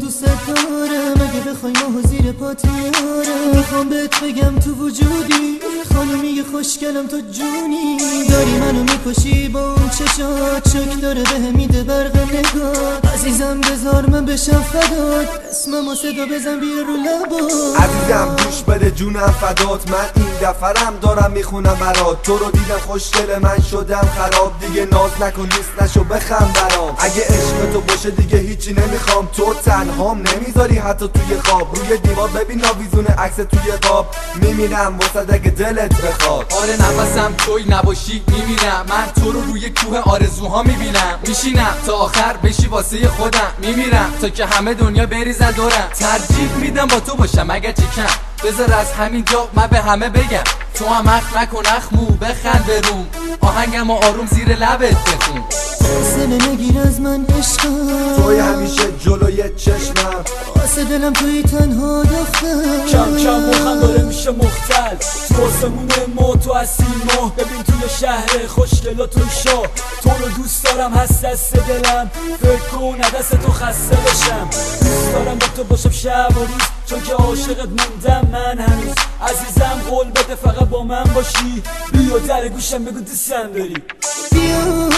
دوست دارم، اگه بخوای ماهو زیر پات میارم. میخوام بهت بگم تو وجودی خانومی خوشگلم، تو جونی. داری منو میکشی با اون چشات، شک داره بهم میده برق نگات. عزیزم بذار من بشم فدات، اسممو صدا بزن بیا رو لبات. عزیزم گوش بده جونم فدات، من این دفرم دارم میخونم برات. تو رو دیدم خوشگل من شدم خراب، دیگه ناز نکن نیست نشو بخم برام. اگه عشق تو باشه دیگه هیچی نمیخوام، تو تنهام نمیذاری حتی توی خواب. روی دیوار ببین ناویزون عکس توی قاب، میمیرم واسه اگه دلت بخواد. آره نفسم توی نباشی میمیرم، من تو رو روی کوه آرزوها میبینم. میشینم تا آخر بشی واسه خودم، میمیرم تا که همه دنیا بریزن دورم. ترجیح میدم با تو باشم اگه چی کم، بذار از همینجا من به همه بگم. تو هم اخ نکن اخمو بخند بروم، آهنگم آروم زیر لبت بخون. فاصله نگیر از من عشقم، توی همیشه جلوی چشمم، واسه دلم توی تنها دختر. کم کم مخم داره میشه مختل، تو آسمون ما تو هستی ماه. ببین توی شهر خوشگلا توی شاه، تو رو دوست دارم هست دست دلم. فکر کن دست تو خسته بشم، دوست دارم با تو باشم شب و روز، چون که عاشقت موندم من هنوز. عزیزم قول بده فقط با من باشی، بیا در گوشم بگو دوستم داری. بیا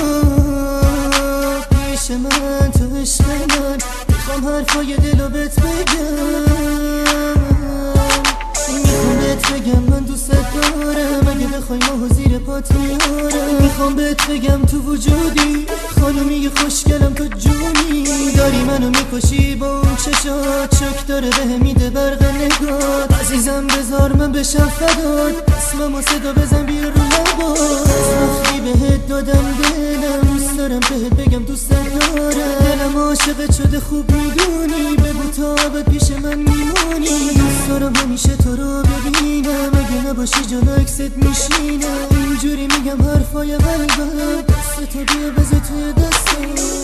پیش من تو عشق من، میخوام حرفای دلو بهت بگم. میخوام بهت بگم من دوست دارم، اگه بخوای ماهو زیر پات میارم. میخوام بهت بگم تو وجودی خانومی خوشگلم، تو جونی. داری منو میکشی با اون چشات، شک داره بهم میده برق نگات. عزیزم بذار من بشم فدات، اسممو صدا بزن بیا رو لبات. وقتی بهت دادم دلم، دوست دارم بهت بگم دوست دارم. دلم عاشقت شده خوب میدونی، بگو تا ابد پیش من میمونی. دوست دارم همیشه تو رو ببینم، اگه نباشی جلو عکست میشینم. اینجوری میگم حرفای قلبم، دست تو بیا بذار توی دستم.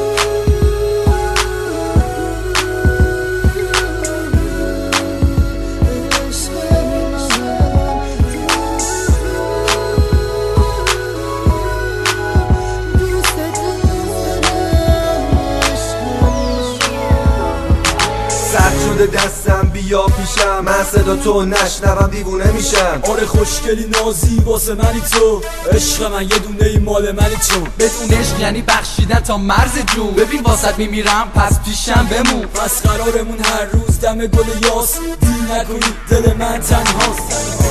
سرد شده دستم بیا پیشم، من صدا تو نشنوم دیوونه میشم. آره خوشگلی نازی واسه منی تو، عشق من یه دونه ای مال منی تو. بدون عشق یعنی بخشیدن تا مرز جون، ببین واسط میمیرم پس پیشم بمون. پس قرارمون هر روز دم گل یاس، دیل نکنی دل من تنهاست.